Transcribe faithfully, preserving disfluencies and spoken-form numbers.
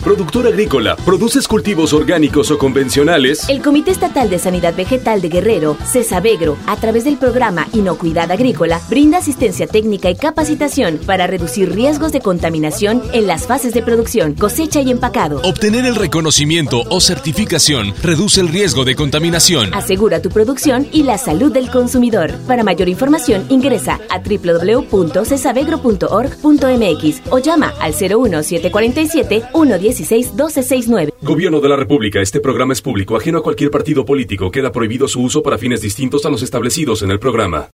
productor agrícola, ¿produces cultivos orgánicos o convencionales? El Comité Estatal de Sanidad Vegetal de Guerrero, CESAVEGRO, a través del programa Inocuidad Agrícola, brinda asistencia técnica y capacitación para reducir riesgos de contaminación en las fases de producción, cosecha y empacado. Obtener el reconocimiento o certificación reduce el riesgo de contaminación. Asegura tu producción y la salud del consumidor. Para mayor información, ingresa a doble u doble u doble u punto cesavegro punto org punto m x o llama al cero uno siete cuatro siete uno uno seis uno dos seis nueve. Gobierno de la República. Este programa es público, ajeno a cualquier partido político. Queda prohibido su uso para fines distintos a los establecidos en el programa.